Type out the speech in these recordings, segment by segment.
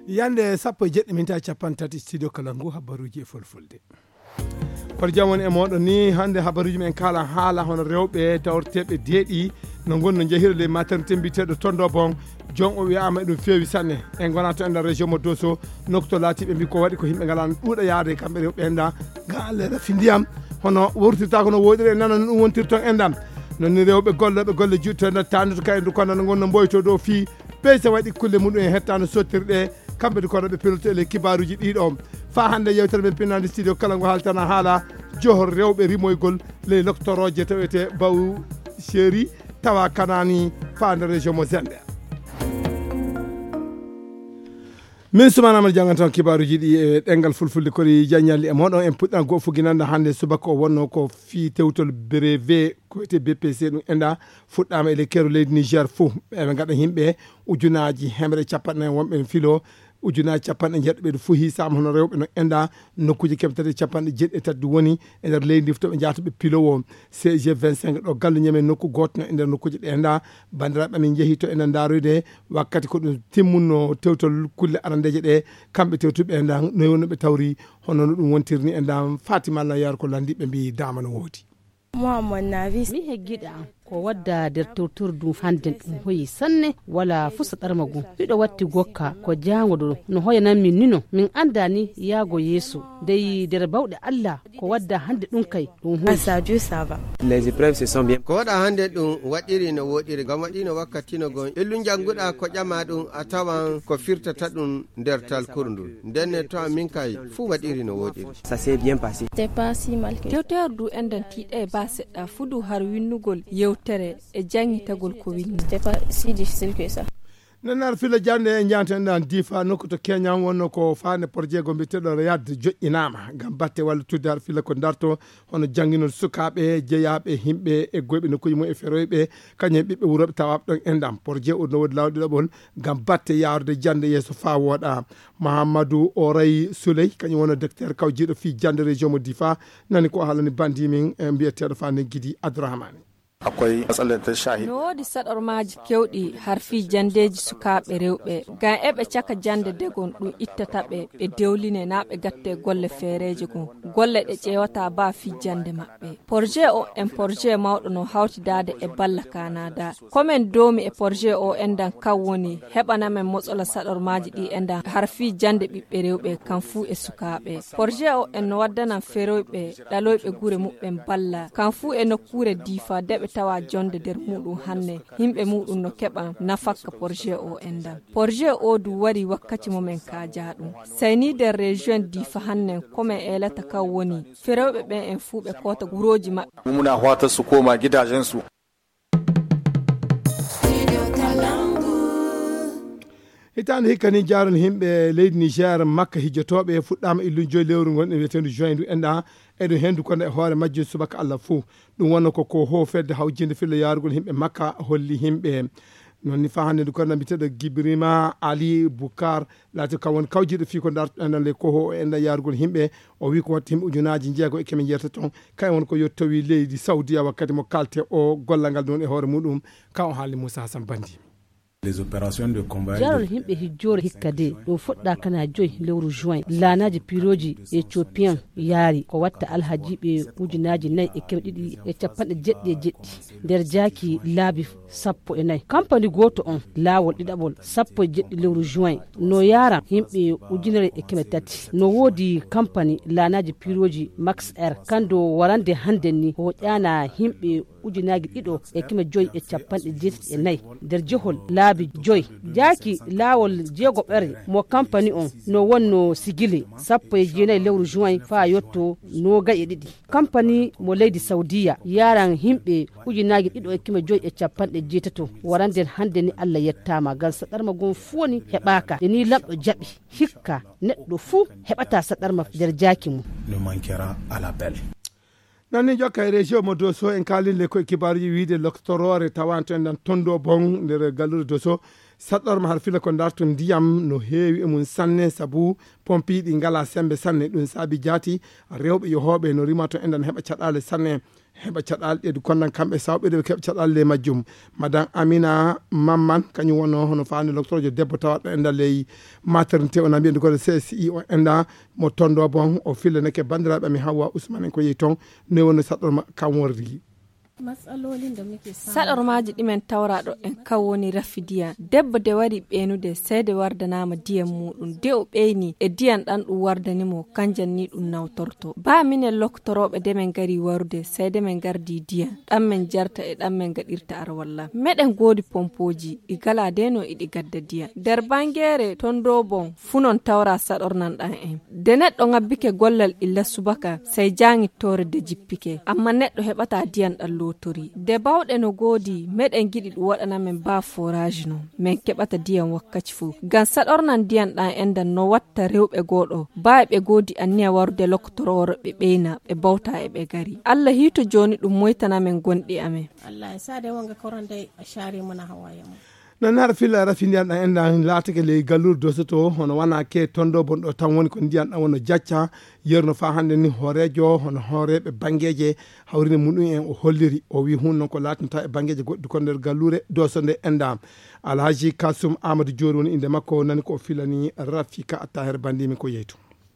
yande sappo e jeɗɗi minta capan tati studio Kalangu habaruji e fulfulde par jamon e moɗon ni hande habaruji men kala haala hono rewɓe tawrteɓe deeɗi no gonno jehirde maternité mbiteɗo tondo bon jon o wiyama ɗum feewi sanne en gona to ender région mo Dosso nokto laatiɓe mbi ko waɗi ko yimɓe ngala ɗuuɗa yaade kamɓe rewɓe enda ga Allah rafi ndiyam hono wurtirta kono woɗiri e nana ɗum wontirton endam nonni rewɓe golle juttoɗe tanduto kaydu kono no gonno mboyto dow fii ɓey so waɗi kulle muɗum e hettano sottirɗe kamɓe de kono ɓe pilote les kibaruji ɗiɗo fa hande yewtere men pinnade studio Kalangu haltana haala johor rewɓe rimoygol les loctoroje tawete baw chéri tawa kanani fa nder région mo Zender min sumanama jangantan kibaruji ɗi e ɗengal fulfulde koɗi jañalli e moɗon en puɗɗan go fuginande hande subaka o wonno ko fi tewtol brevet ko wiyete BPC ɗum enda fuɗɗama e lekkero leydi Niger fo eɓe gaɗa yimɓe ujunaji hemre capanɗe wonɓe filo ujunaji capanɗe jeɗɗo ɓe fo hisama hono rewɓe no enda nokkuji keɓtati capanɗe jeɗɗi tati woni e nder leydi ndi to ɓe jahatoɓe pilowo CG 25 ɗo gallu ñamen nokku goto e nder nokkuji ɗe enda bandiraɓe amin jeehi to enen daroyde wakkati ko ɗum timmunno tewtol kulle arandeje ɗe kamɓe tewtuɓe enda no wonno ɓe tawri hono no ɗum wontirni enda Fatima Allah yar ko landiɓe mbi dama no woodi moi mon avis mi heggiɗa ko wadda nder torturdu hande ɗum hoyi sanne wala fusa ɗarmagu ɓiɗo watti gokka ko jangoɗo no hoyanan min nino min andani yaago yeeso dey nder bawɗe Allah ko wadda hande ɗum kay ɗum hoyi les épreuves se sont bien ko waɗa hande ɗum waɗiri no woɗiri gam waɗino wakkatino gon illu janguɗa ko ƴama ɗum a tawan ko firtata ɗum nder talkurdu ndenne to min kay fu waɗiri no woɗiri ça s'est bien passé c'est pas si mal que tewterdu enden tiɗe ba seɗɗa fudu har winnugol tere e jangitagol ko winni c'était pas si difficile que ça nanar fila jande e jantenɗan difa nokku to keñam wonno ko fane projet go mbiteɗo yadde joƴƴinama gam batte walla tudde har fila ko darto hono jangginol sukaɓe jeeyaɓe himɓe e goyɓe nokkuji mum e feroyɓe kañum ɓiɓɓe wuroɓe tawaɓe ɗon endam projet o no waɗi lawɗi ɗoɓol gam batte yawde jande yesso fa woɗa Mahamadou Oray Souley kañum wona docteur kawjiɗo fi jande région mo Difa nani ko haalani bandimin e mbiyeteɗo fane Guidi Abdourahmane akwai matsalar ta shahi no wodi saɗormaji kewɗi har fi jandeji sukaɓe rewɓe gam eɓe caka jande degon ɗum ittataɓe ɓe dewline na ɓe gatte golle feereje gon golle ɗe ƴewata ba fi jande maɓɓe projet o en projet mawɗo no hawtidade e balla kanada komin domi e projet o endan kan woni heɓanamen motsola saɗormaji ɗi endan har fi jande ɓiɓɓe rewɓe kan fu e sukaɓe projet o en no waddanan feroyɓe ɗaloyɓe guure muɓɓen balla kan fu e nokkure Difa deɓe tawa jonde nder muɗum hanne yimɓe muɗum no keɓa nafakka projet o endan projet o du wari wakkati momen kaja ɗum sayni nder région Difa hanne komin elata kan woni ferewɓe ɓen en fu ɓe kota guroji maɓɓe muna hwata su koma gidajensu hitande hikkani jaron himɓe leydi Niger makka hijjotoɓe fuɗɗama illu joyi lewru gonɗo wiyetedu juin du enda eɗum hendu kono e hoore majjum subaka Allah fou ɗum wonno koko hofedde hawjinde filla yarugol himɓe makka holli himɓe nonni fa hande ndu kono mbiteɗo Gibrima Ali Boukar laati kam woni kawjiɗo fi ko darto endan le koho enda yarugol himɓe o wi ko watta himɓe ujunaji jeego e kemi jerta ton kay won ko yettawi leydi Saudiya wakkati mo kalte o gollal ɗon e hoore muɗum ka o haali Moussa Hassan Bandi les opérations de combat jarol himɓe hijjore hikkade ɗo fuɗɗa kana joyi lewru juin lanaji piroji éthiopian yaari ko watta alhajiɓe ujunaji 4 e kewɗiɗi e capanɗe jeɗɗi e jeɗɗi nder jaaki laabi 14 campagne goto on laawol ɗiɗaɓol 17 lewru juin no yara himɓe ujunere e keme tati no woodi campagne lanaji piroji max r kando warande hande ni o ƴana himɓe ujunaji ɗiɗo e keme joyi e capanɗe jeɗɗi e 4 nder jehol laabi joyi jaaki laawol jeego ɓere mo campagne on no wonno sigile 19 lewru juin fa yotto no gaye ɗiɗi campagne mo leydi Saudiya yaran himɓe ujunaji ɗiɗo e keme joyi e capanɗe jeetato warande hande ni Allah yettama gal saɗarma gon fuwoni heɓaka de ni lamɗo jaɓi hikka neɗɗo fuu heɓata saɗarma nder jaaki mum ne manquera à l'appel nanni jokka e région mo Dosso en kalinle koye kibaruji wiide loctorore tawanto en nan tondo bon nder gallude Dosso saɗɗorma har fila ko darto ndiyam no heewi e mum sanne sabu pompiɗi ngala sembe sanne ɗum saabi jaati rewɓe yohoɓe no rima to endan heɓa caɗale sanne heɓa caɗale ɗe konnan kamɓe sawɓe ɓe keɓa caɗale le majjum madame Amina Mamman kañum wonno hono fani docteur debbo tawaɗo endal ley maternité on ambiyende kode CSI o enda mo tondo bon o fille neke bandiraɓe mi Hawa Ousmane en ko yeyi toon ne wonno saɗɗorma kam wordi saɗormaji ɗimen tawraɗo en kawwoni rafidiya debbo de wari ɓeenude seede wardanama diyam muɗum de o ɓeyni e diyan ɗan ɗum wardanimo kanjan ni ɗum nawtorto ba minen loktoroɓe de men gari warude seede men gardi diyan ɗan men jarta e ɗan men gaɗirta ar walla meɗen godi pompoji ɗi gala deno iɗi gadda diyan nder bangere ton do bon funon tawra saɗornan ɗan en de neɗɗo ngabbike gollal illa subaka sey jangittore de jippike amma neɗɗo heɓata diyan ɗan tori de bawɗe no godi meɗen giɗi ɗum waɗana men ba forage no men keɓata diyan wakkati fu gam saɗornan diyan ɗan endan no watta rewɓe goɗo ba ɓe godi anniya warude loktororo ɓe ɓeyna ɓe bawta e ɓe gari Allah hito joni ɗum moytana men gonɗi amen Allah sade wonga koronde shari mona hawaya mo non har filla rafi ndiyan ɗan endan laatake ley gallurde dosoto hono wana ke tondo bon ɗo tan woni ko ndiyan ɗan wono jacca yerno fa hande ni horejo hono horeɓe bangeje hawrine muɗum en o holliri o wi hun noon ko latinta e bangeje goɗɗi ko nder gallure dosode enda Alhaji Kasum Amadou Diori woni inde makko nani ko filani Rafika Attaher bandimi ko yeytu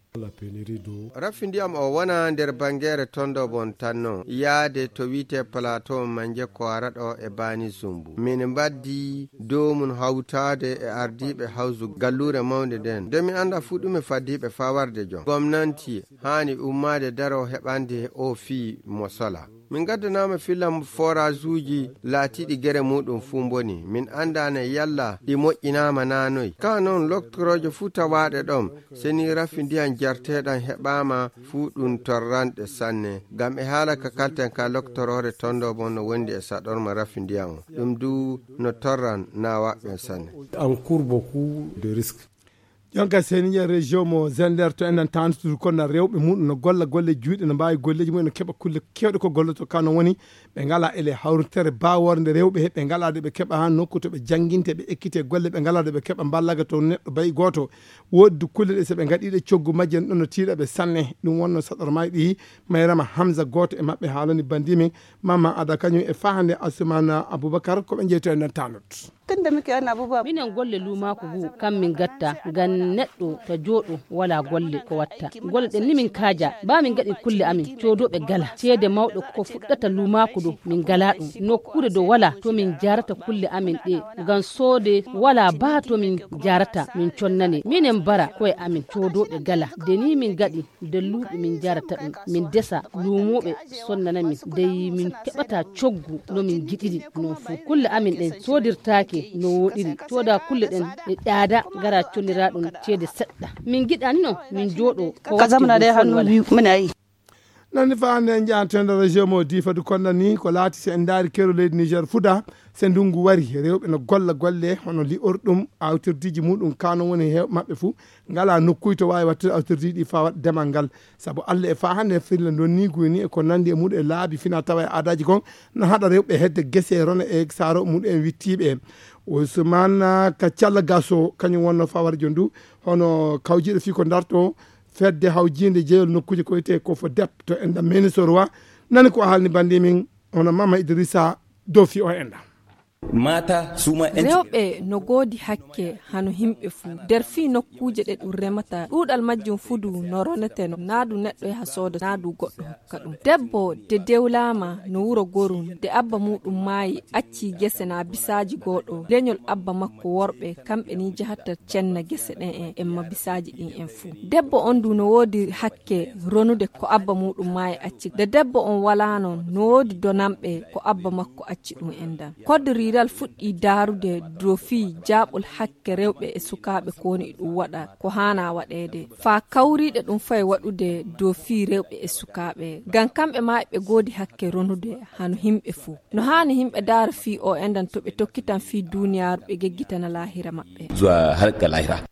rafi ndiyam o wona nder bangere tondo bon tanno yaade to wiite plateau manje ko araɗo e bani zumbu min mbaddi dow mun hawtade e ardiɓe hawsu gallure mawde nden nde mi anda fu ɗume faddiɓe fa warde jon gomnanti hani ummade daro heɓande o fi mo sola min gaddanama filam forage uji laatiɗi gere muɗum fu boni min andane yalla ɗi moƴƴinama nanoy ka noon loktorojo fu tawaɗe ɗon seni rafi ndiyan jarteɗan heɓama fu ɗum torranɗe sanne gam e haala ka kalten ka loktorore tondo bon no wondi e saɗorma rafi ndiyan o ɗum du no torran na waɓɓe sanne encourt beaucoup de risques. jonka seni ya région mo Zender to enen tantudu kono rewɓe muɗum no golla golle juuɗe no mbawi golleji mumen no keɓa kulle kewɗe ko golloto kano woni ɓe ngala ele hawrutere baworde rewɓe he ɓe ngala de ɓe keɓa ha nokku to ɓe jangguinte ɓe ekkite golle ɓe ngala de ɓe keɓa ballaga to neɗɗo bayi goto woddu kulle ɗe soɓe gaɗiɗe coggu majjen ɗon no tiiɗaɓe sanne ɗum wonno saɗormaji ɗi mayrama Hamza goto e mabɓe haalani bandimi Mama Ada kañum e fahande Assoumana Aboubacar koɓe jeyto e nder tanut tunda muke wannan abubuwa minen golle lumako gu kam min gatta gan neɗɗo to joɗo wala golle ko watta golle ɗen ni min kaaja ba min gaɗi kulle amin codoɓe gala ceede mawɗo ko fuɗɗata lumako ɗo min gala ɗum nokkure do wala to min jarata kulle amin ɗe gan soode wala ba to min jarata min connane minen bara koye amin codoɓe gala deni min gaɗi delluɓe min jarata ɗum min desa lumoɓe sonnana min dey min keɓata coggu no min giɗiri non fu kulle amin ɗen sodirtake no woɗiri coda kulle ɗen e ɗaada gara collira ɗum ceede seɗɗa min giɗani no min jooɗo ko kazamnade hannu minayi nani fa hande jaatende région mo difadu konno ni ko laati se en daari kero leydi Niger fuda se ndungu wari rewɓe no golla golle hono li orɗum awtirdiji muɗum kano woni hew mabɓe fu ngala nokkuy to wawi wattude awtirdiji ɗi fa wat demal ngal saabu Allah e fa hande firle don ni guyni e ko nandi e muɗum e laabi fina tawa e aadaji kon no haɗa rewɓe hedde guese rona e saro muɗum en wittiɓe Ousmane Kacalla Gasso kañum wonno fawar jondu hono kawjiɗo fi ko darto fedde hawjinde jeeyol nokkuje ko wiyete ko fo dep to enda Ménésorwa nani ko haalni bandimin hono Mama Idrissa Dofi o enda mata suma rewɓe no godi hakke hano himɓe fu nder fi nokkuje ɗe ɗum remata ɗuɗal majjum fudu no roneteno naadu neɗɗo yaha sooda naadu goɗɗo hokka ɗum debbo de dewlama no wuro gorum de abba muɗum maayi acci gese na bisaji goɗo leñol abba makko worɓe kamɓe ni jahata cenna gese ɗen en ma bisaji ɗin en fu debbo on du no wodi hakke ronude ko abba muɗum maayi acci de debbo on wala non no wodi donamɓe ko abba makko acci ɗum endan kodiri dal fuɗɗi darude dofi jaɓol hakke rewɓe e sukaɓe koni ɗum waɗa ko hana waɗede fa kawriɗe ɗum fay waɗude dofi rewɓe e sukaɓe gam kamɓe ma ɓe godi hakke ronude hano himɓe fu no hani himɓe dara fi o endan to ɓe tokkitan fi duniyaru ɓe geggitana lahira maɓɓe zuwa harka lahira.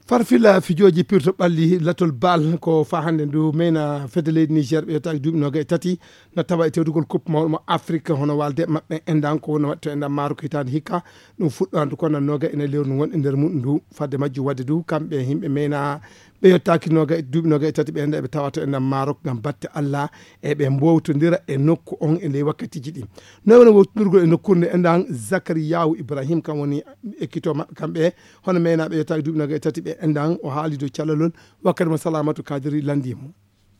farfila fijoji pirto ɓalli latol bal ko fa hande ndu mena fedde leydi niger ɓe yettaki duuɓi noga e tati no tawa e tewdugol coupe mawɗo mo afrique hono walde mabɓe endan ko no watta endan maaro ko hitande hikka ɗum fuɗɗandu ko nan noga ene lewru ndu gonɗe nder muɗum ndu fadde majju wadde du kamɓe yimɓe mena ɓe yettaki noga e duuɓi noga e tati ɓe enda eɓe tawata endan maaro gam batte allah e ɓe mbowtodira e nokku on e ley wakkatiji ɗi no woni wottodurgol e nokkude nde endan zacariyahu ibrahim kam woni ekkito mabɓe kamɓe hono mena ɓe yettaki duuɓi noga e tati ɓe endan o haali dow callalol wakkati mo salamatu kadiri landimo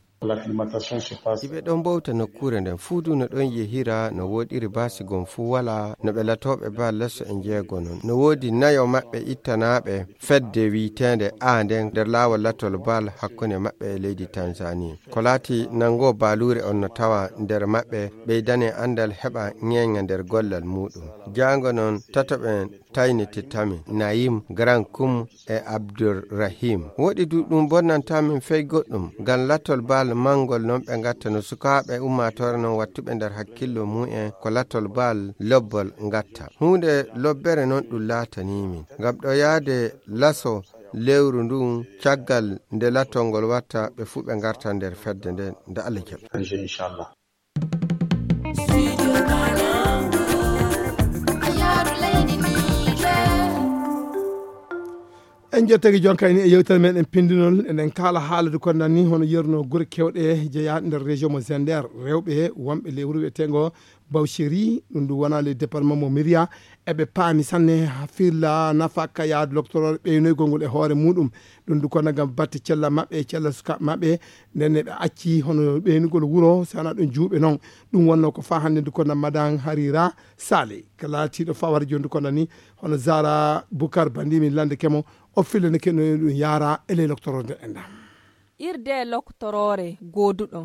yiɓe ɗon bowta nokkure nden fuudu no ɗon yehira no woɗiri basigon fuu wala no ɓe latoɓe ba lesso e jeego non no woodi nayo maɓɓe ittanaɓe fedde witende a nden nder laawol latol bal hakkunde maɓɓe e leydi tanzanie ko laati nango balure on no tawa nder maɓɓe ɓeydane andal heɓa ñeeŋa nder gollal muɗum jango noon tatoɓen taynititami nayim grand kum e abdourahim woɗi duɗum bonnantamin fey goɗɗum ngam latol bal mangol noon ɓe gatta no sukaɓe ummatore noon wattuɓe nder hakkillo mu'en ko latol bal lobbol gatta hunde lobbere noon ɗum laatanimin ngam ɗo yaade laso lewru ndun caggal nde latol ngol watta ɓe fuu ɓe garta nder fedde nden nde allah jaɓi inchallah. en jettaki jonkani e yewtere meɗen pindinol eɗen kala haalade ko nanni hono yerno guure kewɗe jeeyaɗe nder région mo Zender rewɓe wonɓe lewru wiyetengo Bawcheri ɗum ndu wona le département mo Miria eɓe paami sanne firla nafaka yaade loctorore ɓeynoygol ngol e hoore muɗum ɗum ndu kono gam batte cella maɓɓe cella sukaɓe maɓɓe nden ɓe acci hono ɓeynugol wuuro sana ɗum juuɓe noon ɗum wonno ko fa hande ndu kono madan harira sale ko laatiɗo fawara joni ndu kono ni hono Zara Boukar bandimi lande kemo o fillene keno ɗum yaara ele loctorore nde enɗam irde loctorore goduɗo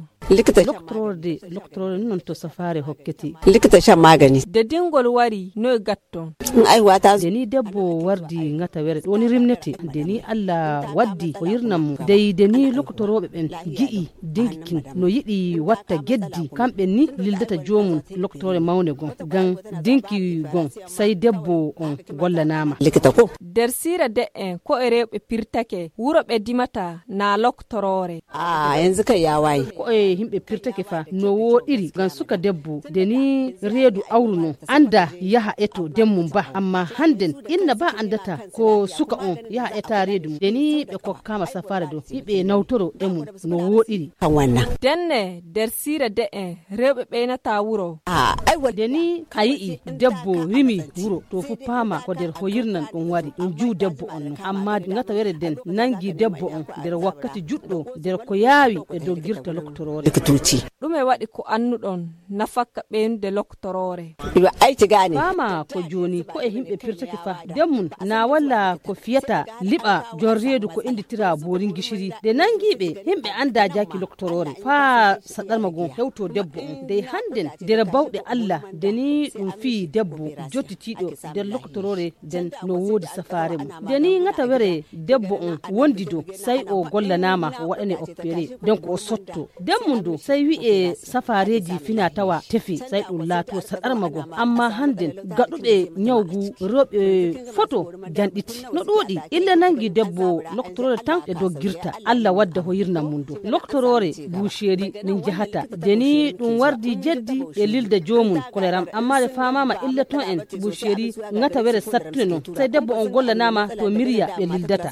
loctorore non to safare hokketi likita shan magani de dingol wari no gatton aiwata deni debbo wardi ngata were woni rimnete deni Allah waddi o yirnam dey deni loctorobe ben gi'i dinkin no yidi watta geddi kambe ni lildata jomum loctore mawne gon gan dinki gon sai debbo on gollanama likita ko der sira de en ko rewbe pirtake wuro be dimata na loctorore yanzu kai ya waye ko himbe pirtake fa no wodiri gan suka debbo deni reedu awruno anda yaha eto demmum ba amma handen inna ba andata ko suka on yaha eta reedu deni be ko kama safara do ibe nawtoro emu no wodiri kan wannan denne der sira de en rewbe be nata wuro aiwa deni ayi debbo rimi wuro to fu pama ko der hoyirnan don wari don ju debbo on amma ngata were den nangi debbo on der wakkati juddo der ko yaawi e dogirta loctorore ɗume waɗi ko annduɗon nafakka ɓeynude loctorore iwa ayti gani fama ko joni ko e himɓe pirtake fa demmun na walla ko fiyata liɓa jon reedu ko inditira borin gishiri de nangiɓe himɓe anda jaki loctorore fa saɗarma gon hewto debbo on dey handen nder bawɗe Allah deni ɗum fi debbo jottitiɗo nder loctorore den no woodi safare mum deni ngata were debbo on wondi do sai o gollanama o waɗane opéré donc o sotto demmun do sai wi'e safareji fina tawa tefi sai ɗum laato saɗarmago amma handen gaɗuɓe ñawgu rewɓe foto janɗiti no ɗuuɗi illa nangi debbo loctorore tan e doggirta Allah wadda hoyirna mum do loctorore boucherie min jahata deni ɗum wardi jeddi e lilde jomum koleram amma de famama illa ton en boucherie ngata were sattune non sai debbo on gollanama to Miria ɓe lildata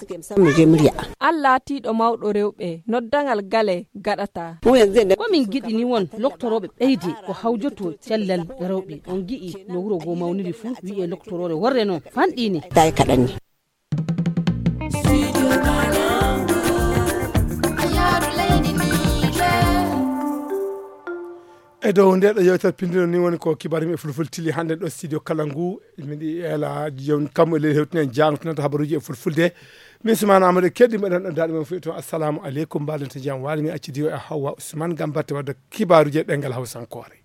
Allah tiɗo mawɗo rewɓe noddangal gale gaɗata komin giɗi ni won loctoroɓe ɓeyde ko hawjoto cellal rewɓe on gi'i no wuro go mawniri fuu wi'e loctorore worre noon fanɗini day kaɗanni e dow ndeɗo yewtere pindino ni woni ko kibaru e fulful tili hande ɗo studio kala ngu miɗi ela jon kam ele hewtinen jangtinanta habaruji e fulfulde min sumana amadou keddi mbaɗen ɗon daɗi men fuyi to assalamu aleykum mbaɗen to jaam wali mi accidi o e Hawwa Ousmane gam batte wadde kibaruji e ɗengal hawsankore